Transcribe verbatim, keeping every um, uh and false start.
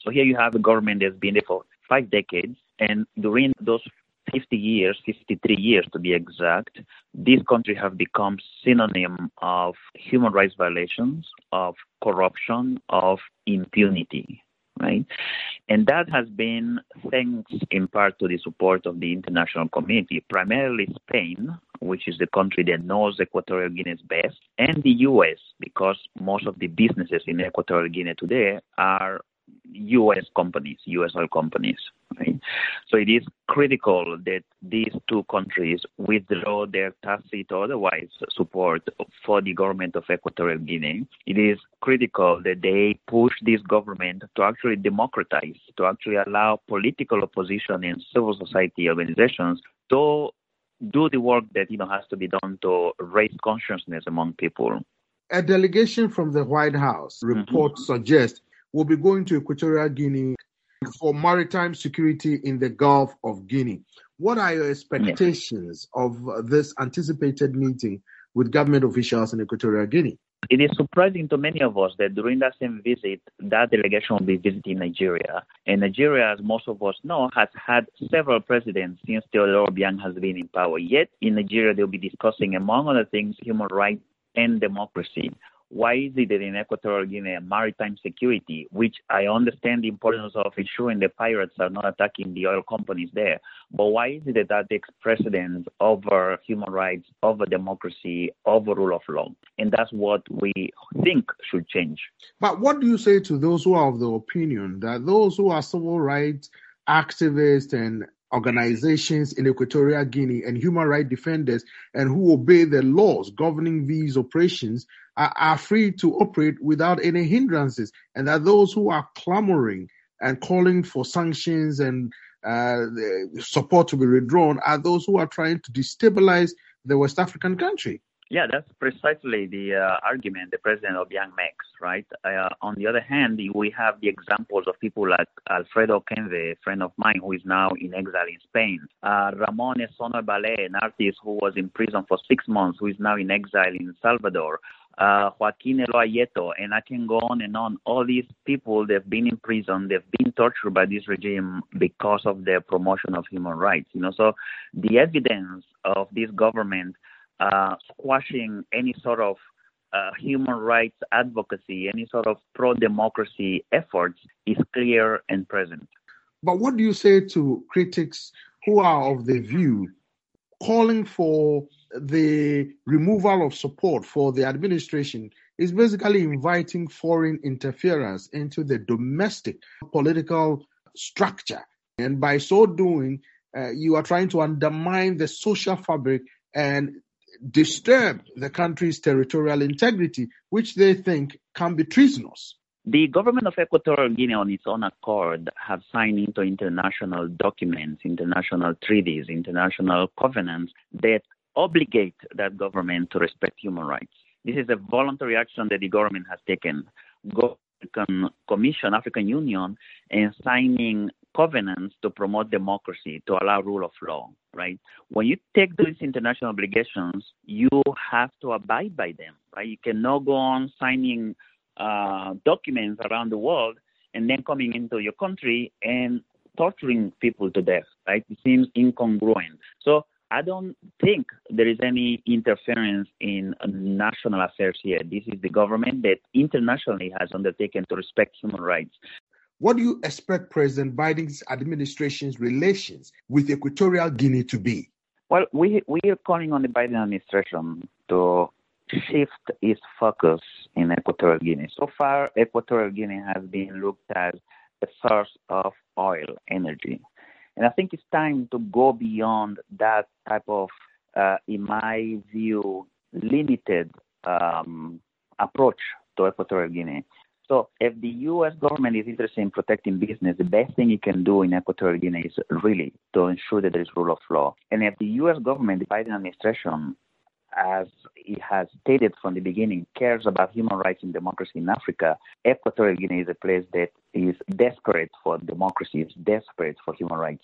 So here you have a government that's been there for five decades, and during those fifty years, fifty-three years to be exact, this country have become synonym of human rights violations, of corruption, of impunity, right? And that has been thanks in part to the support of the international community, primarily Spain, which is the country that knows Equatorial Guinea best, and the U S, because most of the businesses in Equatorial Guinea today are U S companies, U S oil companies, right? So it is critical that these two countries withdraw their tacit or otherwise support for the government of Equatorial Guinea. It is critical that they push this government to actually democratize, to actually allow political opposition and civil society organizations to do the work that, you know, has to be done to raise consciousness among people. A delegation from the White House report mm-hmm. suggests we'll be going to Equatorial Guinea for maritime security in the Gulf of Guinea. What are your expectations yes. of this anticipated meeting with government officials in Equatorial Guinea? It is surprising to many of us that during that same visit, that delegation will be visiting Nigeria. And Nigeria, as most of us know, has had several presidents since Teodoro Obiang has been in power. Yet in Nigeria, they'll be discussing, among other things, human rights and democracy. Why is it that in Equatorial Guinea, maritime security, which I understand the importance of ensuring the pirates are not attacking the oil companies there, but why is it that that takes precedence over human rights, over democracy, over rule of law? And that's what we think should change. But what do you say to those who are of the opinion that those who are civil rights activists and organizations in Equatorial Guinea and human rights defenders and who obey the laws governing these operations are, are free to operate without any hindrances, and that those who are clamoring and calling for sanctions and uh, support to be withdrawn are those who are trying to destabilize the West African country? Yeah, that's precisely the uh, argument the President Obiang makes, right? Uh, on the other hand, we have the examples of people like Alfredo Kenve, a friend of mine who is now in exile in Spain. Uh, Ramon Esono Ballet, an artist who was in prison for six months, who is now in exile in El Salvador. Uh, Joaquin Eloy Yeto, and I can go on and on. All these people, they've been in prison, they've been tortured by this regime because of their promotion of human rights. You know, so the evidence of this government Uh, squashing any sort of uh, human rights advocacy, any sort of pro-democracy efforts is clear and present. But what do you say to critics who are of the view calling for the removal of support for the administration is basically inviting foreign interference into the domestic political structure? And by so doing, uh, you are trying to undermine the social fabric and disturb the country's territorial integrity, which they think can be treasonous. The government of Equatorial Guinea, on its own accord, have signed into international documents, international treaties, international covenants that obligate that government to respect human rights. This is a voluntary action that the government has taken. African Commission, African Union, and signing covenants to promote democracy, to allow rule of law, right? When you take these international obligations, you have to abide by them, right? You cannot go on signing uh, documents around the world and then coming into your country and torturing people to death, right? It seems incongruent. So I don't think there is any interference in national affairs here. This is the government that internationally has undertaken to respect human rights. What do you expect President Biden's administration's relations with Equatorial Guinea to be? Well, we we are calling on the Biden administration to shift its focus in Equatorial Guinea. So far, Equatorial Guinea has been looked at as a source of oil energy. And I think it's time to go beyond that type of, uh, in my view, limited um, approach to Equatorial Guinea. So if the U S government is interested in protecting business, the best thing you can do in Equatorial Guinea is really to ensure that there is rule of law. And if the U S government, the Biden administration, as it has stated from the beginning, cares about human rights and democracy in Africa, Equatorial Guinea is a place that is desperate for democracy, is desperate for human rights.